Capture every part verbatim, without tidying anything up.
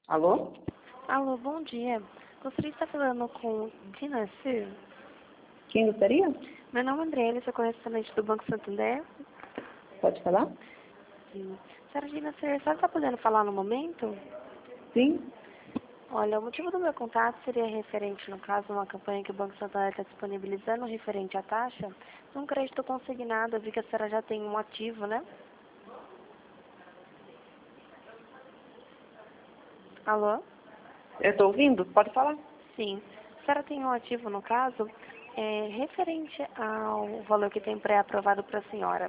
Alô? Alô, bom dia. Gostaria de estar falando com Dina Sir. Quem gostaria? Meu nome é André, sou correspondente do Banco Santander. Pode falar? Sim. Senhora Dina Sir, a senhora está podendo falar no momento? Sim. Olha, o motivo do meu contato seria referente, no caso, a uma campanha que o Banco Santander está disponibilizando referente à taxa. Um crédito consignado, eu vi que a senhora já tem um ativo, né? Alô? Eu estou ouvindo? Pode falar? Sim. A senhora tem um ativo, no caso, é, referente ao valor que tem pré-aprovado para a senhora.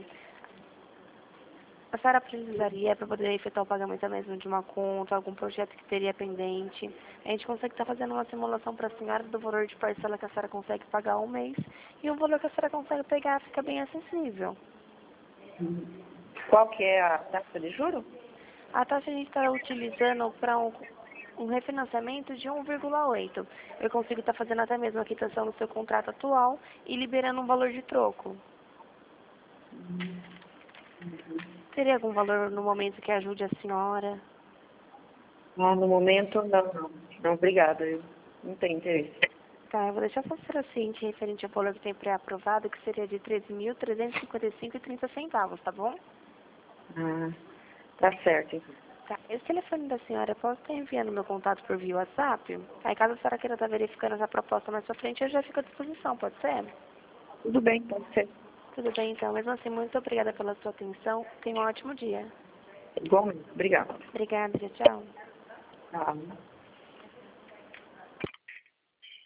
A senhora precisaria para poder efetuar o pagamento mesmo de uma conta, algum projeto que teria pendente. A gente consegue estar fazendo uma simulação para a senhora do valor de parcela que a senhora consegue pagar um mês e o valor que a senhora consegue pegar fica bem acessível. Qual que é a taxa de juro? A taxa a gente está utilizando para um, um refinanciamento de um vírgula oito. Eu consigo estar fazendo até mesmo a quitação do seu contrato atual e liberando um valor de troco. Teria algum valor no momento que ajude a senhora? Ah, no momento, não, não. Não, obrigada. Eu não tenho interesse. Tá, eu vou deixar só ser ciente referente ao valor que tem pré-aprovado, que seria de treze mil trezentos e cinquenta e cinco reais e trinta centavos, tá bom? Ah, tá certo. Então. Tá, esse telefone da senhora, eu posso estar enviando meu contato por via WhatsApp? Aí caso a senhora queira estar verificando essa proposta mais pra frente, eu já fico à disposição, pode ser? Tudo bem, pode ser. Tudo bem, então. Mesmo assim, muito obrigada pela sua atenção. Tenha um ótimo dia. Igualmente. Obrigada. Obrigada, tchau. Tá.